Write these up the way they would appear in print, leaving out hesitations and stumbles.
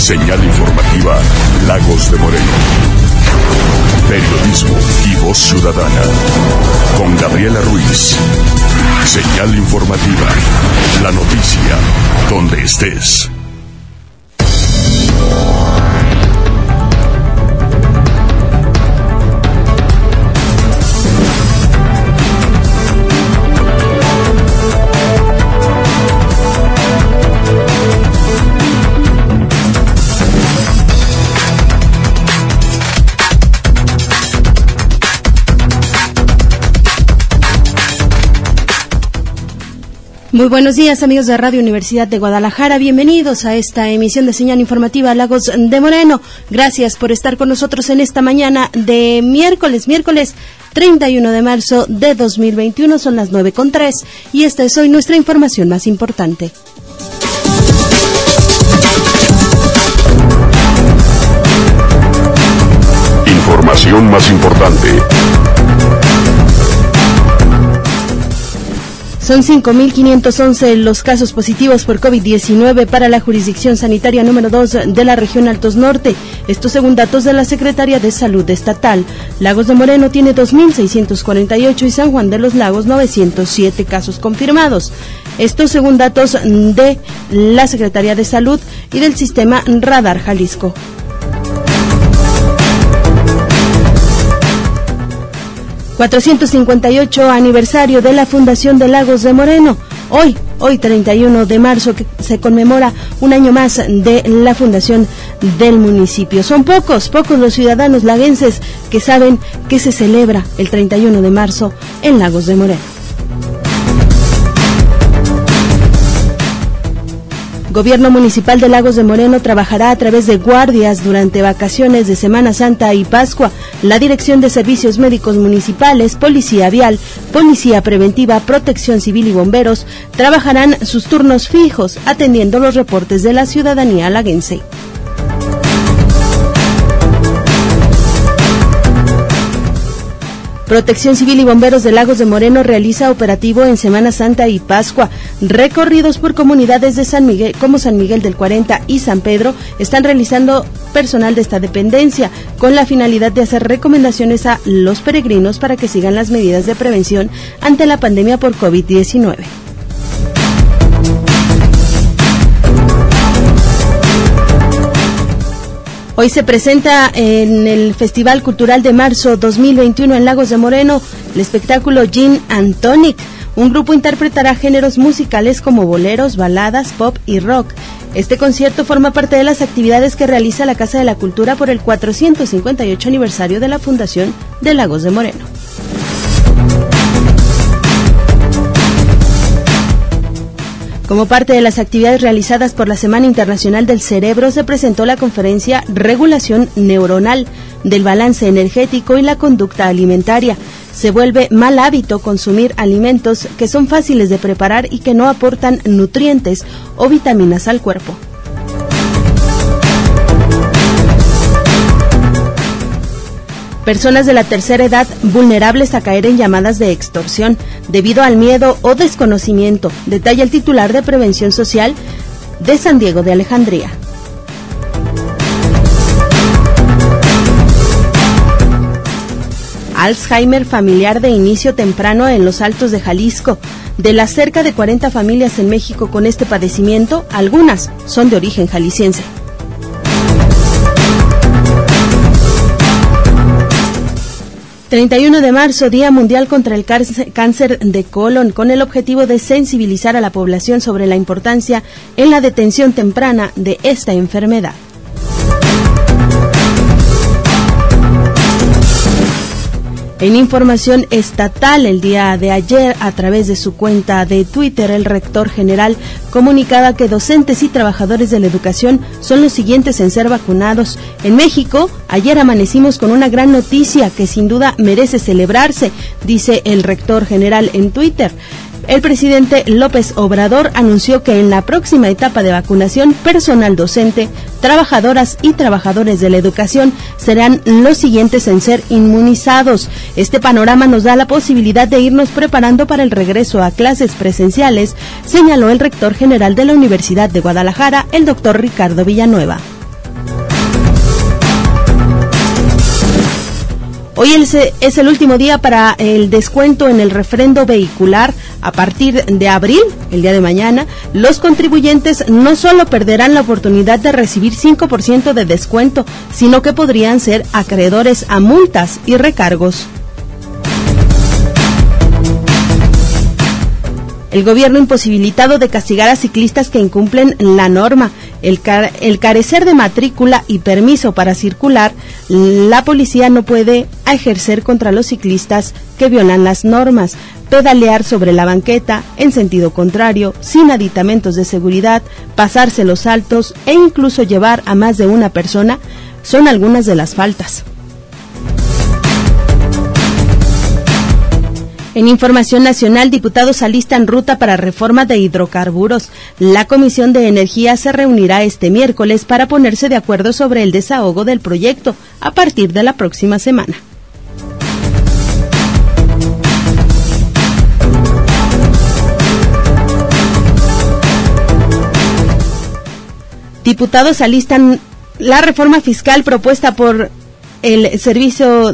Señal informativa Lagos de Moreno. Periodismo y voz ciudadana. Con Gabriela Ruiz. Señal informativa. La noticia donde estés. Muy buenos días, amigos de Radio Universidad de Guadalajara. Bienvenidos a esta emisión de Señal Informativa Lagos de Moreno. Gracias por estar con nosotros en esta mañana de miércoles 31 de marzo de 2021. Son las 9:03 y esta es hoy nuestra información más importante. Información más importante. Son 5.511 los casos positivos por COVID-19 para la jurisdicción sanitaria número 2 de la región Altos Norte. Esto según datos de la Secretaría de Salud Estatal. Lagos de Moreno tiene 2.648 y San Juan de los Lagos 907 casos confirmados. Esto según datos de la Secretaría de Salud y del sistema Radar Jalisco. ...458 aniversario de la Fundación de Lagos de Moreno. Hoy 31 de marzo, que se conmemora un año más de la fundación del municipio. Son pocos los ciudadanos laguenses que saben que se celebra el 31 de marzo en Lagos de Moreno. Gobierno Municipal de Lagos de Moreno trabajará a través de guardias durante vacaciones de Semana Santa y Pascua. La Dirección de Servicios Médicos Municipales, Policía Vial, Policía Preventiva, Protección Civil y Bomberos trabajarán sus turnos fijos atendiendo los reportes de la ciudadanía laguense. Protección Civil y Bomberos de Lagos de Moreno realiza operativo en Semana Santa y Pascua. Recorridos por comunidades de San Miguel, como San Miguel del 40 y San Pedro, están realizando personal de esta dependencia con la finalidad de hacer recomendaciones a los peregrinos para que sigan las medidas de prevención ante la pandemia por COVID-19. Hoy se presenta en el Festival Cultural de Marzo 2021 en Lagos de Moreno el espectáculo Gin and Tonic. Un grupo interpretará géneros musicales como boleros, baladas, pop y rock. Este concierto forma parte de las actividades que realiza la Casa de la Cultura por el 458 aniversario de la Fundación de Lagos de Moreno. Como parte de las actividades realizadas por la Semana Internacional del Cerebro, se presentó la conferencia Regulación Neuronal del Balance Energético y la Conducta Alimentaria. Se vuelve mal hábito consumir alimentos que son fáciles de preparar y que no aportan nutrientes o vitaminas al cuerpo. Personas de la tercera edad vulnerables a caer en llamadas de extorsión debido al miedo o desconocimiento, detalla el titular de Prevención Social de San Diego de Alejandría. Alzheimer familiar de inicio temprano en los Altos de Jalisco. De las cerca de 40 familias en México con este padecimiento, algunas son de origen jalisciense. ...31 de marzo, Día Mundial contra el Cáncer de Colon, con el objetivo de sensibilizar a la población sobre la importancia en la detención temprana de esta enfermedad. En información estatal, el día de ayer, a través de su cuenta de Twitter, el rector general comunicaba que docentes y trabajadores de la educación son los siguientes en ser vacunados. En México, ayer amanecimos con una gran noticia que sin duda merece celebrarse, dice el rector general en Twitter. El presidente López Obrador anunció que en la próxima etapa de vacunación, personal docente, trabajadoras y trabajadores de la educación serán los siguientes en ser inmunizados. Este panorama nos da la posibilidad de irnos preparando para el regreso a clases presenciales, señaló el rector general de la Universidad de Guadalajara, el doctor Ricardo Villanueva. Hoy es el último día para el descuento en el refrendo vehicular. A partir de abril, el día de mañana, los contribuyentes no solo perderán la oportunidad de recibir 5% de descuento, sino que podrían ser acreedores a multas y recargos. El gobierno imposibilitado de castigar a ciclistas que incumplen la norma. El carecer de matrícula y permiso para circular, la policía no puede ejercer contra los ciclistas que violan las normas. Pedalear sobre la banqueta en sentido contrario, sin aditamentos de seguridad, pasarse los altos e incluso llevar a más de una persona son algunas de las faltas. En información nacional, diputados alistan ruta para reforma de hidrocarburos. La Comisión de Energía se reunirá este miércoles para ponerse de acuerdo sobre el desahogo del proyecto a partir de la próxima semana. Diputados alistan la reforma fiscal propuesta por el servicio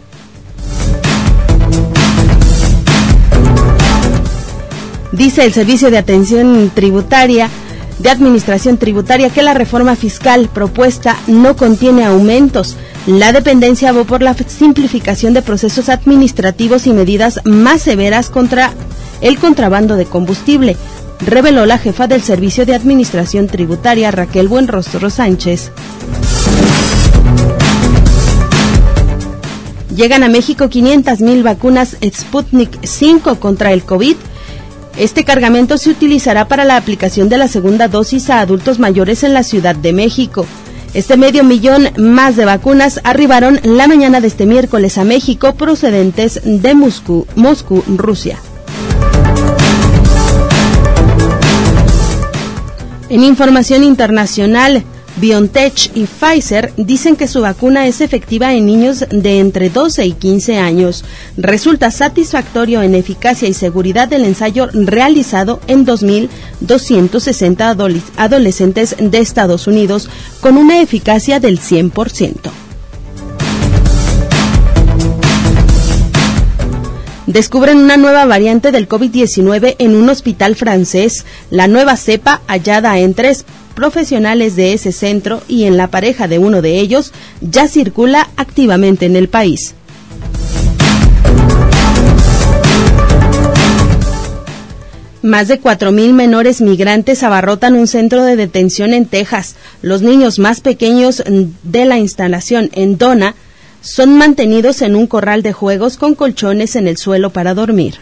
Dice el Servicio de Atención Tributaria, de Administración Tributaria, que la reforma fiscal propuesta no contiene aumentos. La dependencia abogó por la simplificación de procesos administrativos y medidas más severas contra el contrabando de combustible, reveló la jefa del Servicio de Administración Tributaria, Raquel Buenrostro Sánchez. Llegan a México 500,000 vacunas Sputnik 5 contra el COVID. Este cargamento se utilizará para la aplicación de la segunda dosis a adultos mayores en la Ciudad de México. Este 500,000 más de vacunas arribaron la mañana de este miércoles a México procedentes de Moscú, Rusia. En información internacional, BioNTech y Pfizer dicen que su vacuna es efectiva en niños de entre 12 y 15 años. Resulta satisfactorio en eficacia y seguridad del ensayo realizado en 2,260 adolescentes de Estados Unidos con una eficacia del 100%. Descubren una nueva variante del COVID-19 en un hospital francés. La nueva cepa, hallada en 3 profesionales de ese centro y en la pareja de uno de ellos, ya circula activamente en el país. Más de 4,000 menores migrantes abarrotan un centro de detención en Texas. Los niños más pequeños de la instalación en Donna son mantenidos en un corral de juegos con colchones en el suelo para dormir.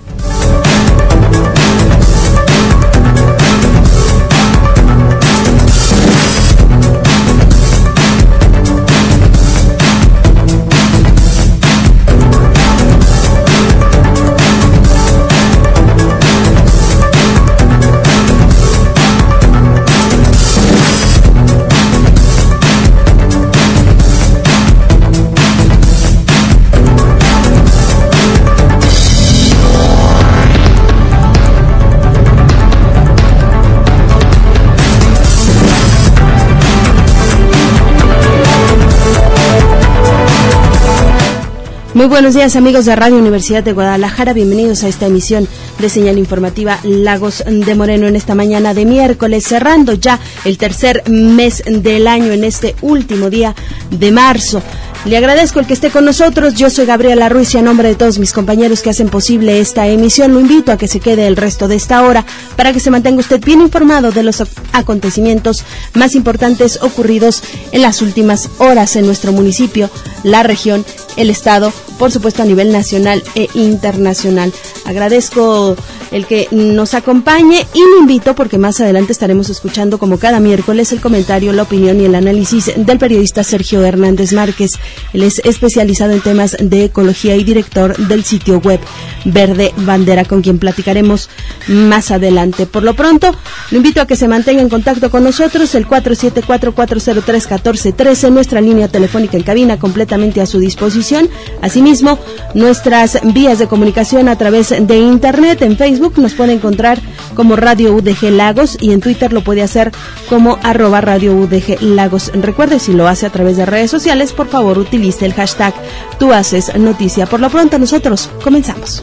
Muy buenos días, amigos de Radio Universidad de Guadalajara, bienvenidos a esta emisión de señal informativa Lagos de Moreno en esta mañana de miércoles, cerrando ya el tercer mes del año en este último día de marzo. Le agradezco el que esté con nosotros. Yo soy Gabriela Ruiz y a nombre de todos mis compañeros que hacen posible esta emisión, lo invito a que se quede el resto de esta hora para que se mantenga usted bien informado de los acontecimientos más importantes ocurridos en las últimas horas en nuestro municipio, la región, el estado, por supuesto a nivel nacional e internacional. Agradezco el que nos acompañe y lo invito porque más adelante estaremos escuchando como cada miércoles el comentario, la opinión y el análisis del periodista Sergio Hernández Márquez. Él es especializado en temas de ecología y director del sitio web Verde Bandera, con quien platicaremos más adelante. Por lo pronto, lo invito a que se mantenga en contacto con nosotros, el 474-403-1413, nuestra línea telefónica en cabina completamente a su disposición. Asimismo, Asimismo, nuestras vías de comunicación a través de internet, en Facebook nos puede encontrar como Radio UDG Lagos y en Twitter lo puede hacer como @Radio UDG Lagos. Recuerde, si lo hace a través de redes sociales, por favor utilice el hashtag Tú Haces Noticia. Por lo pronto nosotros comenzamos.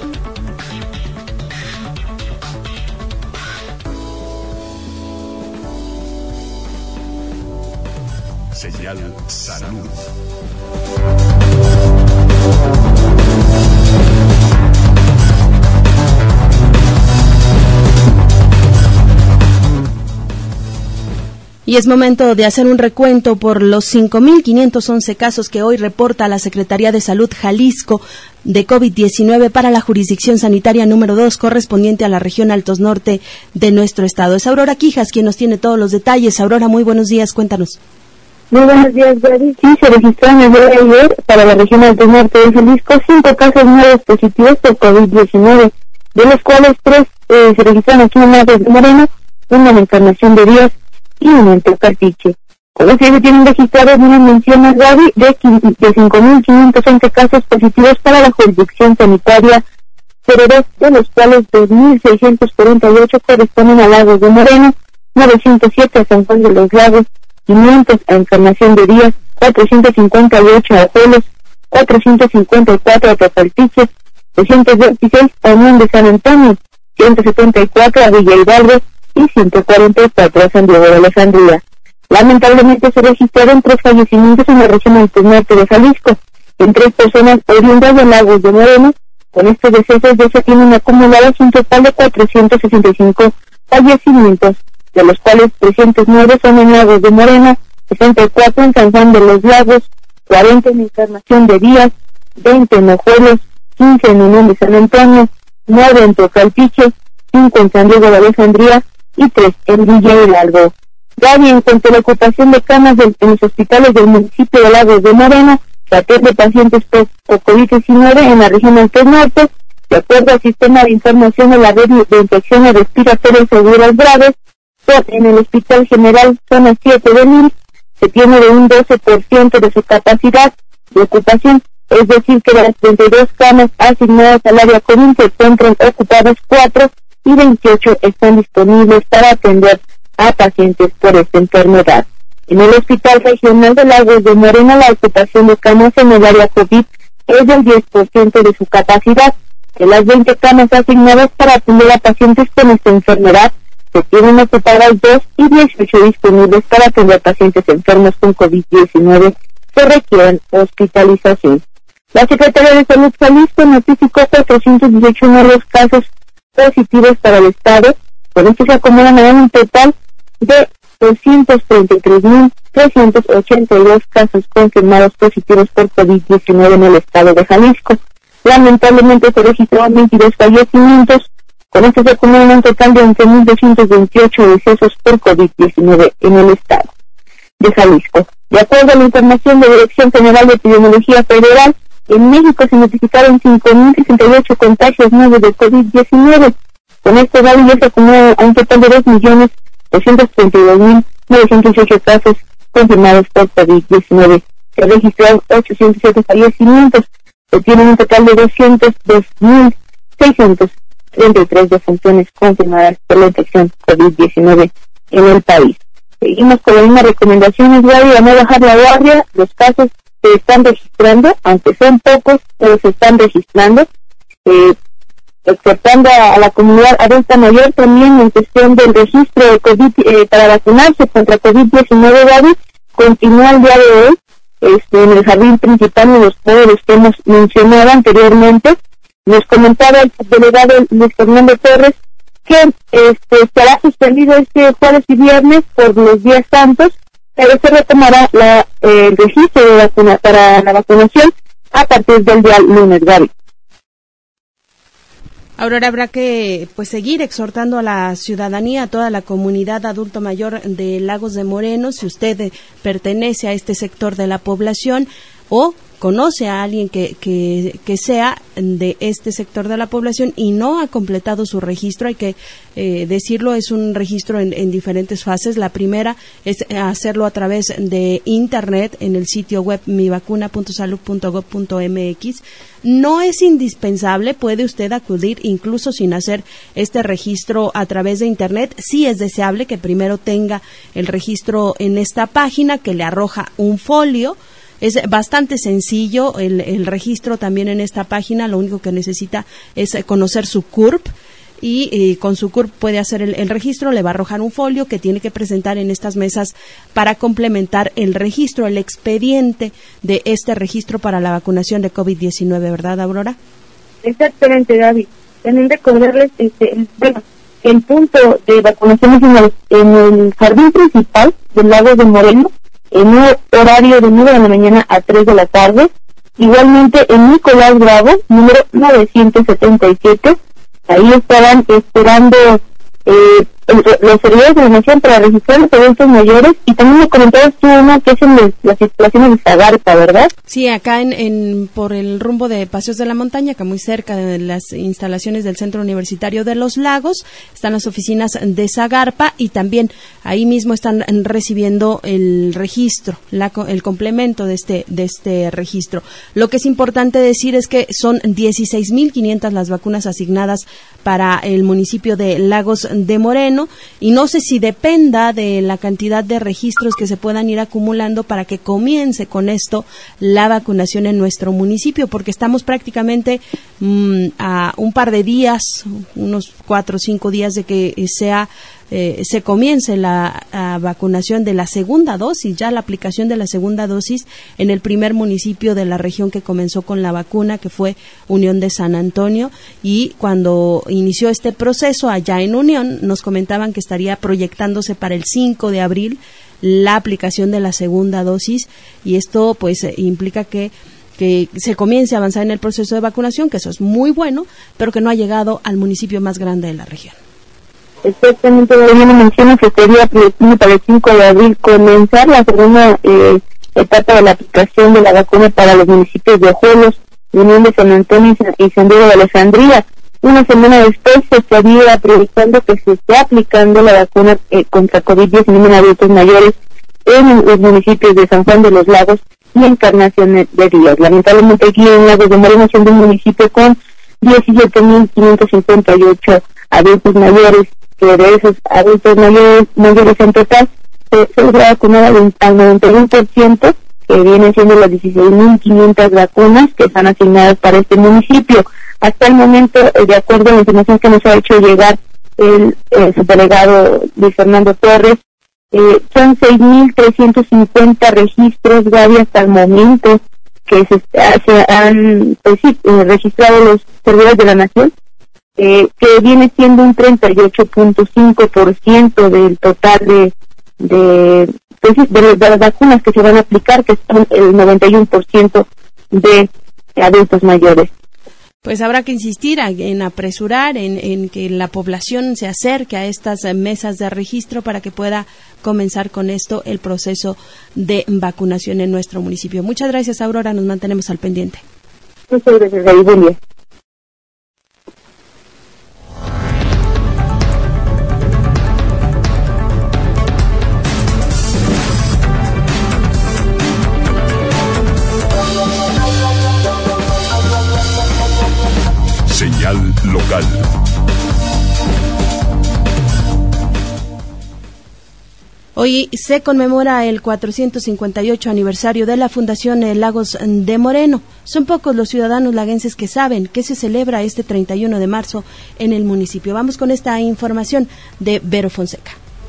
Señal Salud. Y es momento de hacer un recuento por los 5.511 casos que hoy reporta la Secretaría de Salud Jalisco de COVID-19 para la jurisdicción sanitaria número 2 correspondiente a la región Altos Norte de nuestro estado. Es Aurora Quijas quien nos tiene todos los detalles. Aurora, muy buenos días, cuéntanos. Muy buenos días, Gaby. Sí, se registraron el día de ayer para la región Altos Norte de Jalisco 5 casos nuevos positivos por COVID-19, de los cuales 3 se registraron aquí en Lagos de Moreno, una en Encarnación de Díaz y una en Tecaltiche. Con lo que se tienen registrados unas menciones, Gaby, de 5.511 casos positivos para la jurisdicción sanitaria 02, de los cuales 2.648 corresponden a Lagos de Moreno, 907 a San Juan de los Lagos, 500 a Encarnación de Díaz, 458 a Ajuelos, 454 a Tecaltiche, 326 a Unión de San Antonio, 174 a Villa Hidalgo y 144 a San Diego de Alejandría. Lamentablemente se registraron 3 fallecimientos en la región Altos Norte de Jalisco, en 3 personas oriundas de Lagos de Moreno. Con estos decesos ya se tienen acumulados un total de 465 fallecimientos, de los cuales 309 son en Lagos de Moreno, 64 en San Juan de los Lagos, 40 en Encarnación de Díaz, 20 en Ojuelos, 15 en Unión de San Antonio, 9 en Tecaltiche, 5 en San Diego de Alejandría y 3 en Villa Hidalgo. Gaby, en cuanto a la ocupación de camas en los hospitales del municipio de Lagos de Moreno, que atiende pacientes por COVID-19 en la región Altos Norte, de acuerdo al sistema de información de la red de infecciones respiratorias seguras graves, en el Hospital General Zona 7 de Lille, se tiene de un 12% de su capacidad de ocupación, es decir, que de las 32 camas asignadas al área COVID se encuentran ocupadas 4 y 28 están disponibles para atender a pacientes por esta enfermedad. En el Hospital Regional de Lagos de Moreno, la ocupación de camas en el área COVID es del 10% de su capacidad. De las 20 camas asignadas para atender a pacientes con esta enfermedad, se tienen ocupadas 2 y 18 disponibles para atender a pacientes enfermos con COVID-19 que requieren hospitalización. La Secretaría de Salud Jalisco notificó 418 nuevos casos positivos para el Estado. Con esto se acumulan a un total de 233.382 casos confirmados positivos por COVID-19 en el Estado de Jalisco. Lamentablemente se registraron 22 fallecimientos. Con esto se acumulan un total de 11.228 decesos por COVID-19 en el Estado de Jalisco. De acuerdo a la información de la Dirección General de Epidemiología Federal, en México se notificaron 5.068 contagios nuevos de COVID-19. Con esto, Gaby, ya se acumula a un total de 2.232.908 casos confirmados por COVID-19. Se registraron 807 fallecimientos. Se tienen un total de 202.633 defunciones confirmadas por la infección COVID-19 en el país. Seguimos con las mismas recomendaciones, Gaby, a no bajar la guardia. Los casos se están registrando, aunque son pocos, pero se están registrando. Exhortando a la comunidad adulta mayor también en cuestión del registro de COVID para vacunarse contra COVID-19, Gaby, continúa el día de hoy en el jardín principal de los módulos que hemos mencionado anteriormente. Nos comentaba el delegado Luis Fernando Torres que estará suspendido este jueves y viernes por los días santos, pero se retomará el registro de para la vacunación a partir del día lunes, Gaby. Ahora habrá que seguir exhortando a la ciudadanía, a toda la comunidad adulto mayor de Lagos de Moreno, si usted pertenece a este sector de la población o conoce a alguien que sea de este sector de la población y no ha completado su registro, hay que decirlo, es un registro en diferentes fases. La primera es hacerlo a través de internet en el sitio web mivacuna.salud.gov.mx. No es indispensable, puede usted acudir incluso sin hacer este registro a través de internet. Sí es deseable que primero tenga el registro en esta página que le arroja un folio. Es bastante sencillo el registro también en esta página. Lo único que necesita es conocer su CURP y con su CURP puede hacer el registro. Le va a arrojar un folio que tiene que presentar en estas mesas para complementar el registro, el expediente de este registro para la vacunación de COVID-19, ¿verdad, Aurora? Exactamente, Gaby. También recordarles el punto de vacunación en el jardín principal del Lagos de Moreno, en un horario de 9 de la mañana a 3 de la tarde. Igualmente en Nicolás Bravo, número 977, ahí estarán esperando los servidores de la Nación para registrar los adultos mayores. Y también me comentabas tú, una que es en las instalaciones de Zagarpa, ¿verdad? Sí, acá por el rumbo de Paseos de la Montaña, acá muy cerca de las instalaciones del Centro Universitario de Los Lagos, están las oficinas de Zagarpa y también ahí mismo están recibiendo el registro, el complemento de este registro. Lo que es importante decir es que son 16,500 las vacunas asignadas para el municipio de Lagos de Moreno, y no sé si dependa de la cantidad de registros que se puedan ir acumulando para que comience con esto la vacunación en nuestro municipio, porque estamos prácticamente a un par de días, unos 4 o 5 días de que se comience la vacunación de la segunda dosis, ya la aplicación de la segunda dosis en el primer municipio de la región que comenzó con la vacuna, que fue Unión de San Antonio. Y cuando inició este proceso allá en Unión, nos comentaban que estaría proyectándose para el 5 de abril la aplicación de la segunda dosis, y esto pues implica que se comience a avanzar en el proceso de vacunación, que eso es muy bueno, pero que no ha llegado al municipio más grande de la región. Exactamente, me menciona que sería proyectado para el 5 de abril comenzar la segunda etapa de la aplicación de la vacuna para los municipios de Ojuelos, Unión de San Antonio y San Diego de Alejandría. Una semana después se estaría proyectando que se esté aplicando la vacuna contra COVID-19 en adultos mayores en los municipios de San Juan de los Lagos y Encarnación de Díaz. Lamentablemente aquí en Lagos de Moreno, siendo un municipio con 17,558 adultos mayores, que de esos adultos mayores en total se logra vacunar al 91%, que vienen siendo las 16,500 vacunas que están asignadas para este municipio. Hasta el momento, de acuerdo a la información que nos ha hecho llegar el subdelegado Luis Fernando Torres, son 6,350 registros, Gaby, hasta el momento que se han registrado los servidores de la Nación, que viene siendo un 38.5% del total de las vacunas que se van a aplicar, que son el 91% de adultos mayores. Pues habrá que insistir en apresurar, en que la población se acerque a estas mesas de registro para que pueda comenzar con esto el proceso de vacunación en nuestro municipio. Muchas gracias, Aurora, nos mantenemos al pendiente. Muchas gracias, Gaby. Buen día. Señal local. Hoy se conmemora el 458 aniversario de la Fundación Lagos de Moreno. Son pocos los ciudadanos laguenses que saben que se celebra este 31 de marzo en el municipio. Vamos con esta información de Vero Fonseca.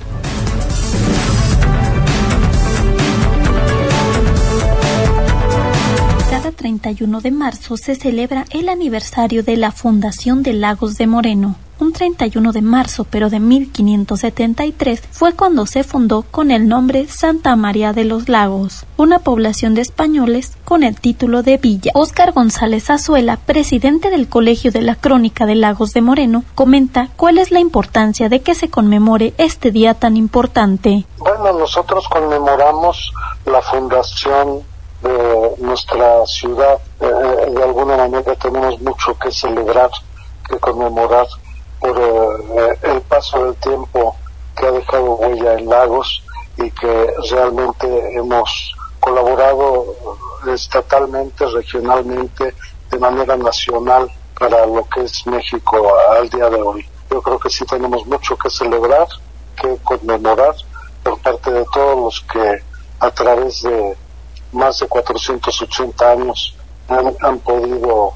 Cada 31 de marzo se celebra el aniversario de la Fundación de Lagos de Moreno. Un 31 de marzo, pero de 1573, fue cuando se fundó con el nombre Santa María de los Lagos, una población de españoles con el título de villa. Óscar González Azuela, presidente del Colegio de la Crónica de Lagos de Moreno, comenta cuál es la importancia de que se conmemore este día tan importante. Bueno, nosotros conmemoramos la fundación de nuestra ciudad. De alguna manera tenemos mucho que celebrar, que conmemorar por el paso del tiempo que ha dejado huella en Lagos y que realmente hemos colaborado estatalmente, regionalmente, de manera nacional para lo que es México al día de hoy. Yo creo que sí tenemos mucho que celebrar, que conmemorar por parte de todos los que a través de más de 480 años han podido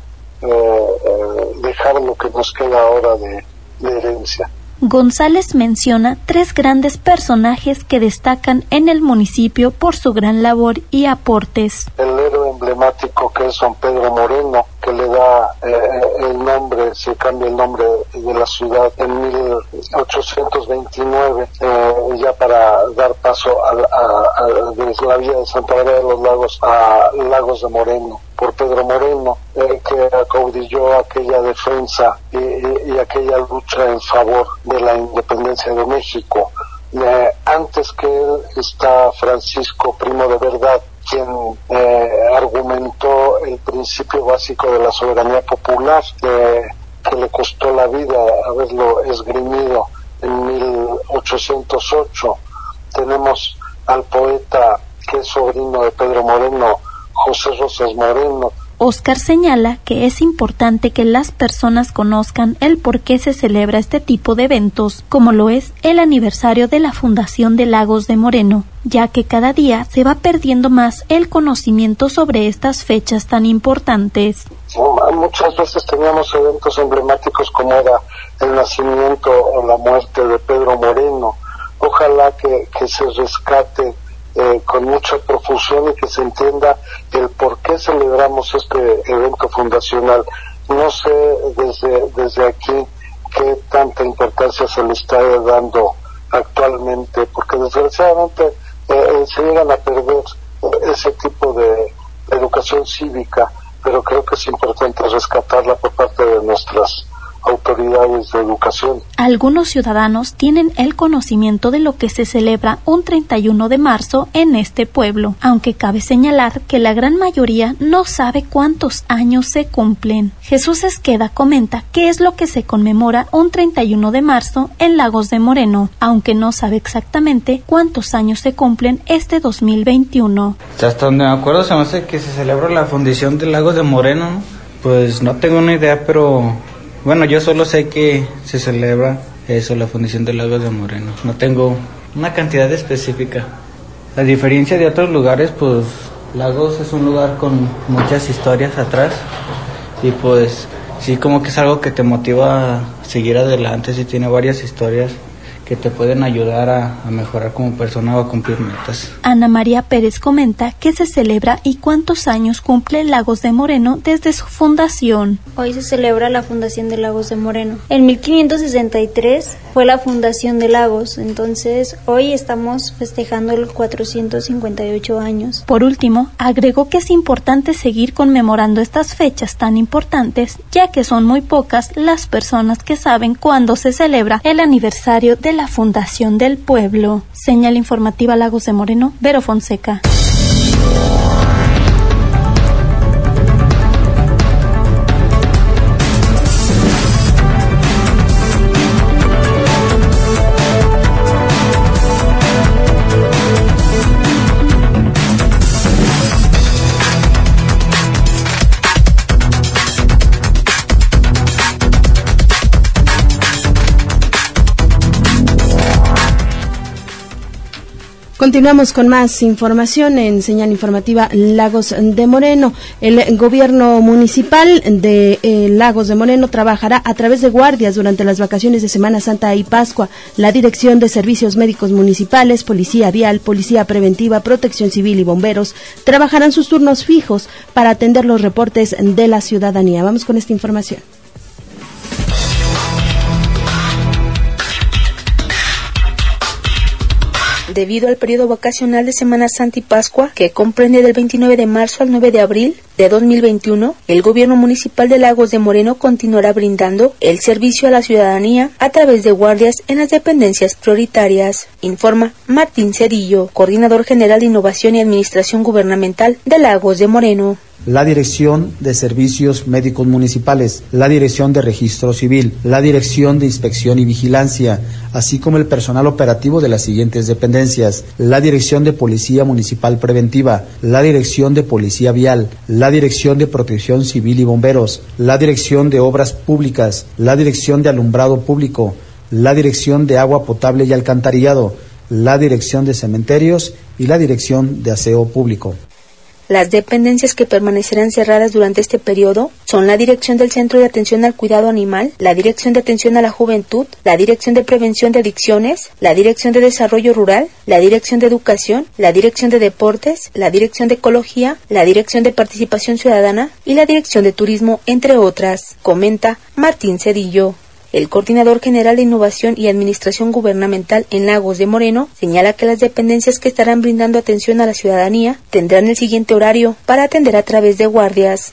dejar lo que nos queda ahora de herencia. González menciona 3 grandes personajes que destacan en el municipio por su gran labor y aportes. El héroe emblemático que es don Pedro Moreno, que le da el nombre, se cambia el nombre de la ciudad en 1829, ya para dar paso desde la vía de Santa María de los Lagos a Lagos de Moreno, por Pedro Moreno, que acaudilló aquella defensa y aquella lucha en favor de la independencia de México. Antes que él está Francisco Primo de Verdad, quien argumentó el principio básico de la soberanía popular, que le costó la vida haberlo esgrimido en 1808. Tenemos al poeta que es sobrino de Pedro Moreno, José Rosas Moreno. Óscar señala que es importante que las personas conozcan el por qué se celebra este tipo de eventos, como lo es el aniversario de la fundación de Lagos de Moreno, ya que cada día se va perdiendo más el conocimiento sobre estas fechas tan importantes. Muchas veces teníamos eventos emblemáticos como era el nacimiento o la muerte de Pedro Moreno. Ojalá que se rescate con mucha profusión y que se entienda el por qué celebramos este evento fundacional. No sé desde aquí qué tanta importancia se le está dando actualmente, porque desgraciadamente se llegan a perder ese tipo de educación cívica, pero creo que es importante rescatarla por parte de nuestras autoridades de educación. Algunos ciudadanos tienen el conocimiento de lo que se celebra un 31 de marzo en este pueblo, aunque cabe señalar que la gran mayoría no sabe cuántos años se cumplen. Jesús Esqueda comenta qué es lo que se conmemora un 31 de marzo en Lagos de Moreno, aunque no sabe exactamente cuántos años se cumplen este 2021. Hasta donde me acuerdo se me hace que se celebra la fundación de Lagos de Moreno, ¿no? Pues no tengo una idea, pero bueno, yo solo sé que se celebra eso, la fundación de Lagos de Moreno. No tengo una cantidad específica. A diferencia de otros lugares, pues Lagos es un lugar con muchas historias atrás y pues sí, como que es algo que te motiva a seguir adelante, sí tiene varias historias que te pueden ayudar a mejorar como persona o a cumplir metas. Ana María Pérez comenta qué se celebra y cuántos años cumple Lagos de Moreno desde su fundación. Hoy se celebra la fundación de Lagos de Moreno. En 1563 fue la fundación de Lagos, entonces hoy estamos festejando los 458 años. Por último, agregó que es importante seguir conmemorando estas fechas tan importantes, ya que son muy pocas las personas que saben cuándo se celebra el aniversario de la fundación del pueblo. Señal informativa Lagos de Moreno, Vero Fonseca. Continuamos con más información en señal informativa Lagos de Moreno. El gobierno municipal de Lagos de Moreno trabajará a través de guardias durante las vacaciones de Semana Santa y Pascua. La Dirección de Servicios Médicos Municipales, Policía Vial, Policía Preventiva, Protección Civil y Bomberos trabajarán sus turnos fijos para atender los reportes de la ciudadanía. Vamos con esta información. debido al periodo vacacional de Semana Santa y Pascua, que comprende del 29 de marzo al 9 de abril de 2021, el gobierno municipal de Lagos de Moreno continuará brindando el servicio a la ciudadanía a través de guardias en las dependencias prioritarias, informa Martín Cedillo, coordinador general de Innovación y Administración Gubernamental de Lagos de Moreno. La Dirección de Servicios Médicos Municipales, la Dirección de Registro Civil, la Dirección de Inspección y Vigilancia, así como el personal operativo de las siguientes dependencias: la Dirección de Policía Municipal Preventiva, la Dirección de Policía Vial, la Dirección de Protección Civil y Bomberos, la Dirección de Obras Públicas, la Dirección de Alumbrado Público, la Dirección de Agua Potable y Alcantarillado, la Dirección de Cementerios y la Dirección de Aseo Público. Las dependencias que permanecerán cerradas durante este periodo son la Dirección del Centro de Atención al Cuidado Animal, la Dirección de Atención a la Juventud, la Dirección de Prevención de Adicciones, la Dirección de Desarrollo Rural, la Dirección de Educación, la Dirección de Deportes, la Dirección de Ecología, la Dirección de Participación Ciudadana y la Dirección de Turismo, entre otras, comenta Martín Cedillo. El coordinador general de Innovación y Administración Gubernamental en Lagos de Moreno señala que las dependencias que estarán brindando atención a la ciudadanía tendrán el siguiente horario para atender a través de guardias.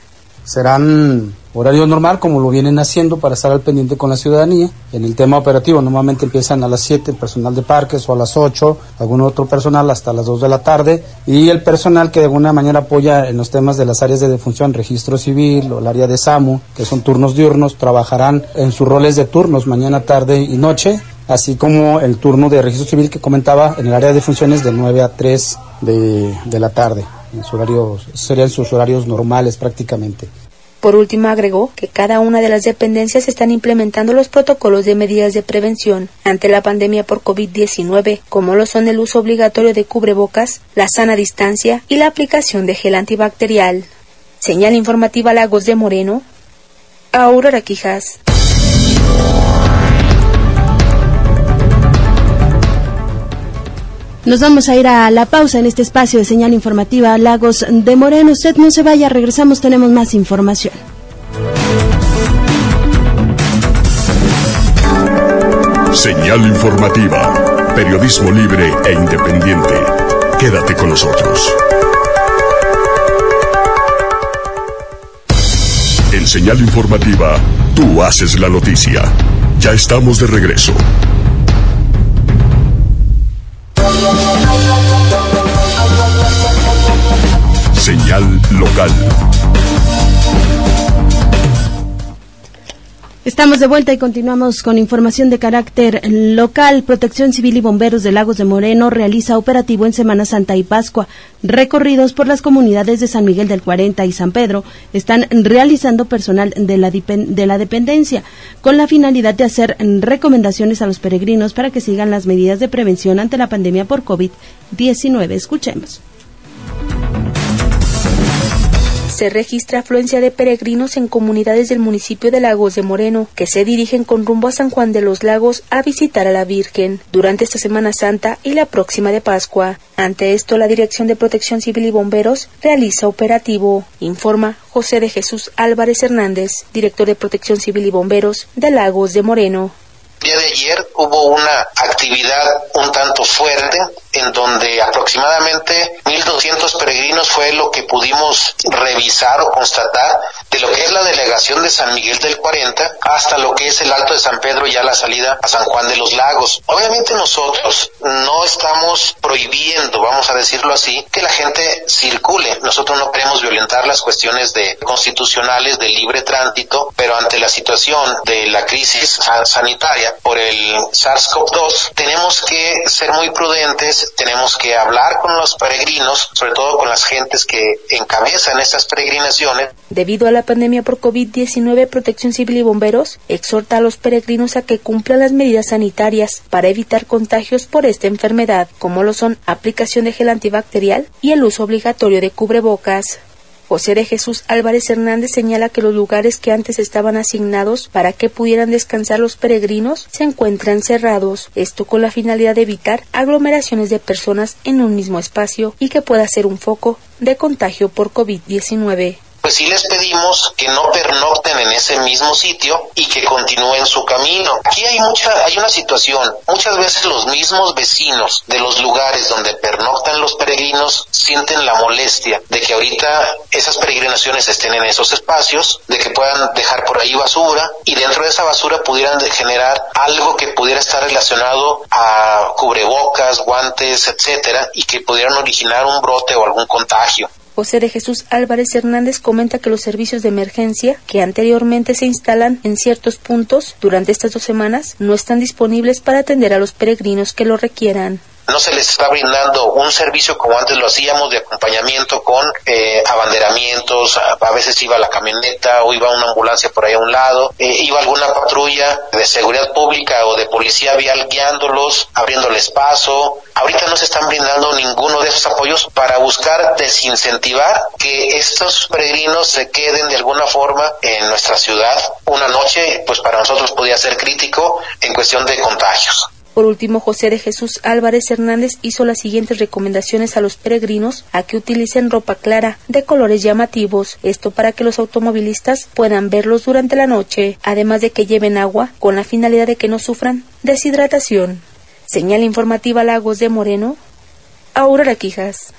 Serán horario normal, como lo vienen haciendo, para estar al pendiente con la ciudadanía. En el tema operativo, normalmente empiezan a las 7 el personal de parques, o a las 8, algún otro personal hasta las 2 de la tarde, y el personal que de alguna manera apoya en los temas de las áreas de defunción, registro civil o el área de SAMU, que son turnos diurnos, trabajarán en sus roles de turnos, mañana, tarde y noche, así como el turno de registro civil que comentaba en el área de funciones de 9 a 3 de la tarde. En su horario, serían sus horarios normales prácticamente. Por último, agregó que cada una de las dependencias están implementando los protocolos de medidas de prevención ante la pandemia por COVID-19, como lo son el uso obligatorio de cubrebocas, la sana distancia y la aplicación de gel antibacterial. Señal informativa Lagos de Moreno, Aurora Quijas. Nos vamos a ir a la pausa en este espacio de señal informativa Lagos de Moreno. Usted no se vaya, regresamos, tenemos más información. Señal informativa, periodismo libre e independiente. Quédate con nosotros. En señal informativa, tú haces la noticia. Ya estamos de regreso. Señal local. Estamos de vuelta y continuamos con información de carácter local. Protección Civil y Bomberos de Lagos de Moreno realiza operativo en Semana Santa y Pascua. Recorridos por las comunidades de San Miguel del 40 y San Pedro están realizando personal de la dependencia con la finalidad de hacer recomendaciones a los peregrinos para que sigan las medidas de prevención ante la pandemia por COVID-19. Escuchemos. Se registra afluencia de peregrinos en comunidades del municipio de Lagos de Moreno, que se dirigen con rumbo a San Juan de los Lagos a visitar a la Virgen durante esta Semana Santa y la próxima de Pascua. Ante esto, la Dirección de Protección Civil y Bomberos realiza operativo, informa José de Jesús Álvarez Hernández, director de Protección Civil y Bomberos de Lagos de Moreno. El día de ayer hubo una actividad un tanto fuerte en donde aproximadamente 1.200 peregrinos fue lo que pudimos revisar o constatar de lo que es la delegación de San Miguel del 40 hasta lo que es el Alto de San Pedro, ya la salida a San Juan de los Lagos. Obviamente nosotros no estamos prohibiendo, vamos a decirlo así, que la gente circule. Nosotros no queremos violentar las cuestiones constitucionales de libre tránsito, pero ante la situación de la crisis sanitaria por el SARS-CoV-2, tenemos que ser muy prudentes, tenemos que hablar con los peregrinos, sobre todo con las gentes que encabezan estas peregrinaciones. Debido a la pandemia por COVID-19, Protección Civil y Bomberos exhorta a los peregrinos a que cumplan las medidas sanitarias para evitar contagios por esta enfermedad, como lo son aplicación de gel antibacterial y el uso obligatorio de cubrebocas. José de Jesús Álvarez Hernández señala que los lugares que antes estaban asignados para que pudieran descansar los peregrinos se encuentran cerrados, esto con la finalidad de evitar aglomeraciones de personas en un mismo espacio y que pueda ser un foco de contagio por COVID-19. pues sí les pedimos que no pernocten en ese mismo sitio y que continúen su camino. Aquí hay una situación, muchas veces los mismos vecinos de los lugares donde pernoctan los peregrinos sienten la molestia de que ahorita esas peregrinaciones estén en esos espacios, de que puedan dejar por ahí basura y dentro de esa basura pudieran generar algo que pudiera estar relacionado a cubrebocas, guantes, etcétera, y que pudieran originar un brote o algún contagio. José de Jesús Álvarez Hernández comenta que los servicios de emergencia que anteriormente se instalan en ciertos puntos durante estas 2 semanas no están disponibles para atender a los peregrinos que lo requieran. No se les está brindando un servicio como antes lo hacíamos de acompañamiento con abanderamientos, a veces iba la camioneta o iba una ambulancia por ahí a un lado, iba alguna patrulla de seguridad pública o de policía vial guiándolos, abriéndoles paso. Ahorita no se están brindando ninguno de esos apoyos para buscar desincentivar que estos peregrinos se queden de alguna forma en nuestra ciudad. Una noche, pues para nosotros podía ser crítico en cuestión de contagios. Por último, José de Jesús Álvarez Hernández hizo las siguientes recomendaciones a los peregrinos a que utilicen ropa clara, de colores llamativos, esto para que los automovilistas puedan verlos durante la noche, además de que lleven agua con la finalidad de que no sufran deshidratación. Señal informativa Lagos de Moreno, Aurora Quijas.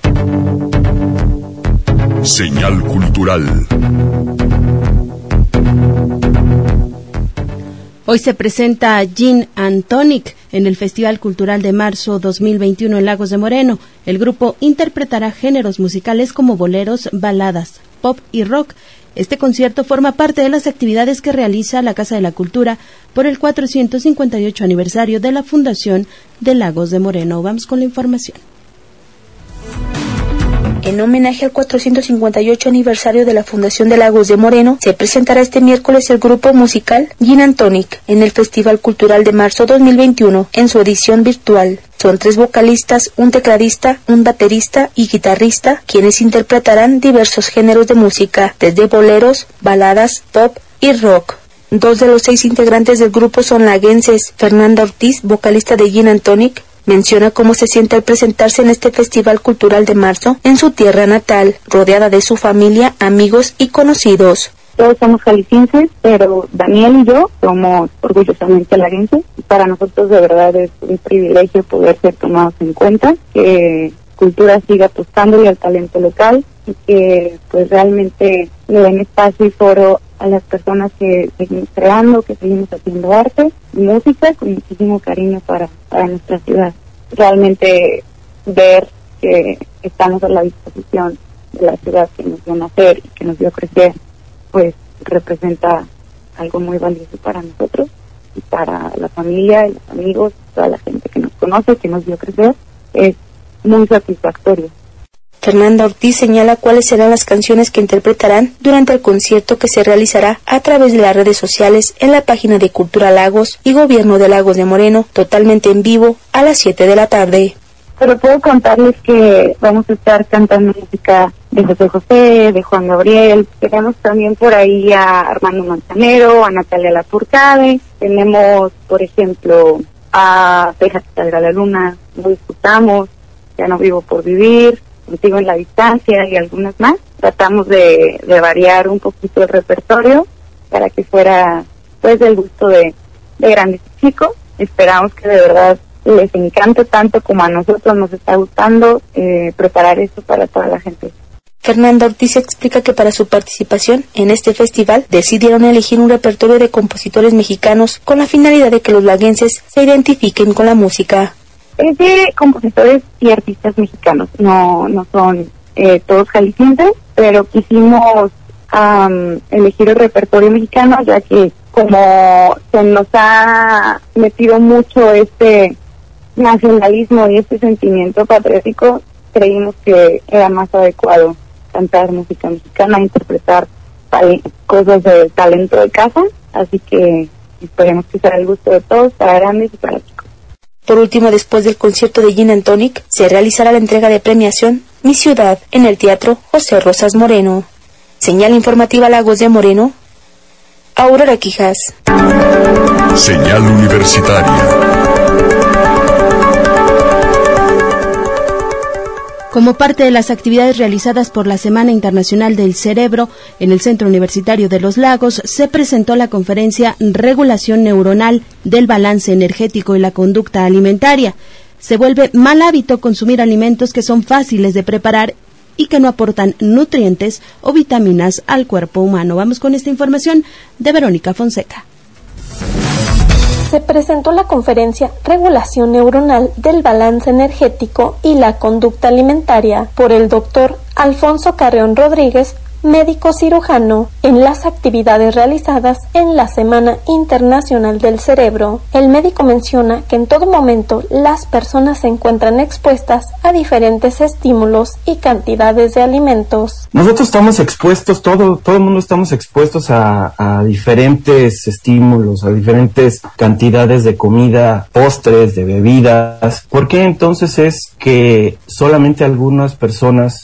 Señal cultural. Hoy se presenta Gin and Tonic en el Festival Cultural de Marzo 2021 en Lagos de Moreno. El grupo interpretará géneros musicales como boleros, baladas, pop y rock. Este concierto forma parte de las actividades que realiza la Casa de la Cultura por el 458 aniversario de la Fundación de Lagos de Moreno. Vamos con la información. En homenaje al 458 aniversario de la Fundación de Lagos de Moreno, se presentará este miércoles el grupo musical Gin and Tonic en el Festival Cultural de Marzo 2021 en su edición virtual. Son 3 vocalistas, un tecladista, un baterista y guitarrista, quienes interpretarán diversos géneros de música, desde boleros, baladas, pop y rock. 2 de los 6 integrantes del grupo son laguenses. Fernanda Ortiz, vocalista de Gin and Tonic, menciona cómo se siente al presentarse en este Festival Cultural de Marzo en su tierra natal, rodeada de su familia, amigos y conocidos. Todos somos jaliscienses, pero Daniel y yo somos orgullosamente laguenses. Para nosotros de verdad es un privilegio poder ser tomados en cuenta, que Cultura siga apostándole al talento local y que pues realmente le den espacio y foro a las personas que seguimos creando, que seguimos haciendo arte y música con muchísimo cariño para nuestra ciudad. Realmente ver que estamos a la disposición de la ciudad que nos dio nacer y que nos dio crecer, pues representa algo muy valioso para nosotros y para la familia y los amigos, toda la gente que nos conoce, que nos dio crecer, es muy satisfactorio. Fernanda Ortiz señala cuáles serán las canciones que interpretarán durante el concierto que se realizará a través de las redes sociales en la página de Cultura Lagos y Gobierno de Lagos de Moreno, totalmente en vivo a las 7 de la tarde. Pero puedo contarles que vamos a estar cantando música de José José, de Juan Gabriel. Tenemos también por ahí a Armando Manzanero, a Natalia Lafourcade. Tenemos, por ejemplo, a Deja que salga la luna, Lo disfrutamos, Ya no vivo por vivir, Contigo en la distancia y algunas más. Tratamos de variar un poquito el repertorio para que fuera pues del gusto de grandes y chicos. Esperamos que de verdad les encante tanto como a nosotros nos está gustando preparar esto para toda la gente. Fernanda Ortiz explica que para su participación en este festival decidieron elegir un repertorio de compositores mexicanos con la finalidad de que los laguenses se identifiquen con la música. Es de compositores y artistas mexicanos, no son todos jaliscienses, pero quisimos elegir el repertorio mexicano, ya que como se nos ha metido mucho este nacionalismo y este sentimiento patriótico, creímos que era más adecuado cantar música mexicana, interpretar cosas del talento de casa, así que esperemos que sea el gusto de todos, para grandes y para chicos. Por último, después del concierto de Gin and Tonic, se realizará la entrega de premiación Mi Ciudad en el Teatro José Rosas Moreno. Señal informativa Lagos de Moreno, Aurora Quijas. Señal universitaria. Como parte de las actividades realizadas por la Semana Internacional del Cerebro en el Centro Universitario de Los Lagos, se presentó la conferencia Regulación Neuronal del Balance Energético y la Conducta Alimentaria. Se vuelve mal hábito consumir alimentos que son fáciles de preparar y que no aportan nutrientes o vitaminas al cuerpo humano. Vamos con esta información de Verónica Fonseca. Se presentó la conferencia Regulación Neuronal del Balance Energético y la Conducta Alimentaria por el doctor Alfonso Carreón Rodríguez, médico cirujano, en las actividades realizadas en la Semana Internacional del Cerebro. El médico menciona que en todo momento las personas se encuentran expuestas a diferentes estímulos y cantidades de alimentos. Nosotros estamos expuestos, todo el mundo estamos expuestos a diferentes estímulos, a diferentes cantidades de comida, postres, de bebidas. ¿Por qué entonces es que solamente algunas personas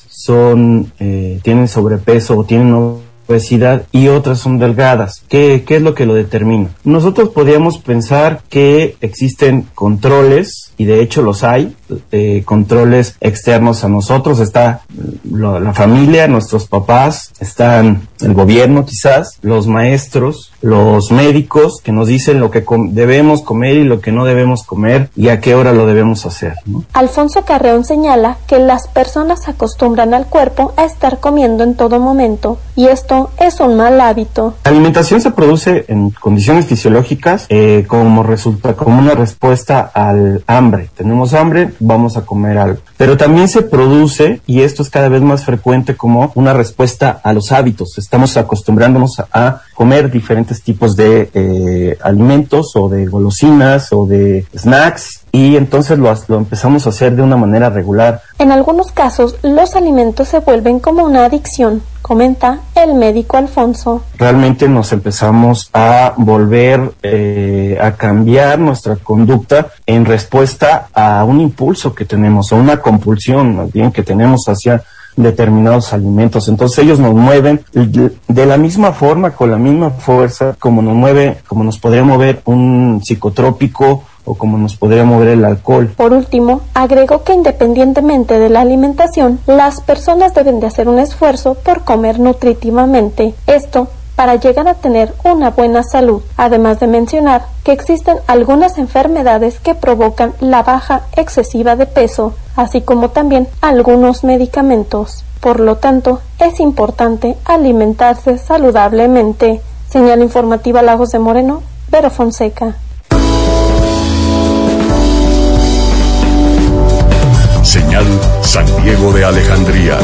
tienen sobrepeso o tienen obesidad y otras son delgadas? ¿Qué es lo que lo determina? Nosotros podríamos pensar que existen controles, y de hecho los hay, controles externos a nosotros. Está la familia, nuestros papás, están el gobierno quizás, los maestros, los médicos que nos dicen lo que debemos comer y lo que no debemos comer y a qué hora lo debemos hacer, ¿no? Alfonso Carreón señala que las personas acostumbran al cuerpo a estar comiendo en todo momento y esto es un mal hábito. La alimentación se produce en condiciones fisiológicas como una respuesta al hambre. Tenemos hambre, vamos a comer algo. Pero también se produce, y esto es cada vez más frecuente, como una respuesta a los hábitos. Estamos acostumbrándonos a comer diferentes tipos de alimentos o de golosinas o de snacks, y entonces lo empezamos a hacer de una manera regular. En algunos casos, los alimentos se vuelven como una adicción, comenta el médico Alfonso. Realmente nos empezamos a volver a cambiar nuestra conducta en respuesta a un impulso que tenemos, o una compulsión más bien que tenemos hacia determinados alimentos. Entonces ellos nos mueven de la misma forma, con la misma fuerza como nos podría mover un psicotrópico o como nos podría mover el alcohol. Por último, agregó que independientemente de la alimentación, las personas deben de hacer un esfuerzo por comer nutritivamente. Esto para llegar a tener una buena salud, además de mencionar que existen algunas enfermedades que provocan la baja excesiva de peso, así como también algunos medicamentos. Por lo tanto, es importante alimentarse saludablemente. Señal informativa Lagos de Moreno, Vero Fonseca. Señal San Diego de Alejandría.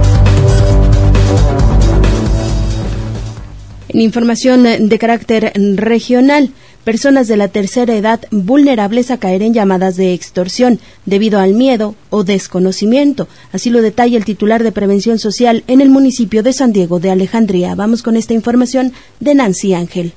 En información de carácter regional, personas de la tercera edad vulnerables a caer en llamadas de extorsión debido al miedo o desconocimiento. Así lo detalla el titular de Prevención Social en el municipio de San Diego de Alejandría. Vamos con esta información de Nancy Ángel.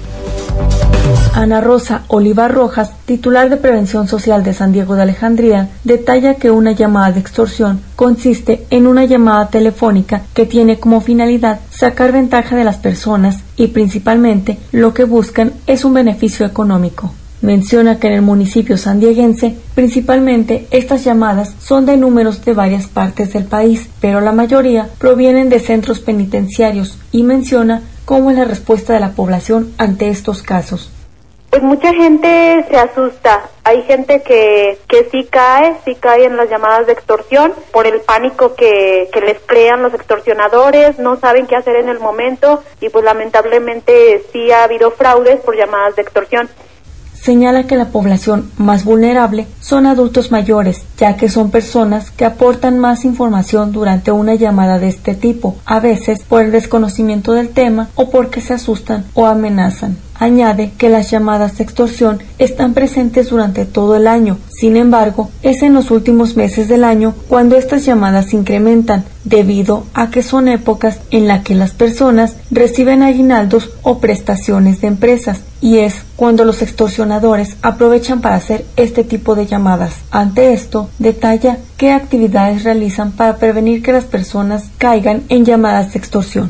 Ana Rosa Olivar Rojas, titular de Prevención Social de San Diego de Alejandría, detalla que una llamada de extorsión consiste en una llamada telefónica que tiene como finalidad sacar ventaja de las personas y principalmente lo que buscan es un beneficio económico. Menciona que en el municipio sandieguense, principalmente estas llamadas son de números de varias partes del país, pero la mayoría provienen de centros penitenciarios y menciona cómo es la respuesta de la población ante estos casos. Pues mucha gente se asusta. Hay gente que sí cae en las llamadas de extorsión por el pánico que les crean los extorsionadores, no saben qué hacer en el momento y pues lamentablemente sí ha habido fraudes por llamadas de extorsión. Señala que la población más vulnerable son adultos mayores, ya que son personas que aportan más información durante una llamada de este tipo, a veces por el desconocimiento del tema o porque se asustan o amenazan. Añade que las llamadas de extorsión están presentes durante todo el año, sin embargo, es en los últimos meses del año cuando estas llamadas se incrementan, debido a que son épocas en las que las personas reciben aguinaldos o prestaciones de empresas, y es cuando los extorsionadores aprovechan para hacer este tipo de llamadas. Ante esto, detalla qué actividades realizan para prevenir que las personas caigan en llamadas de extorsión.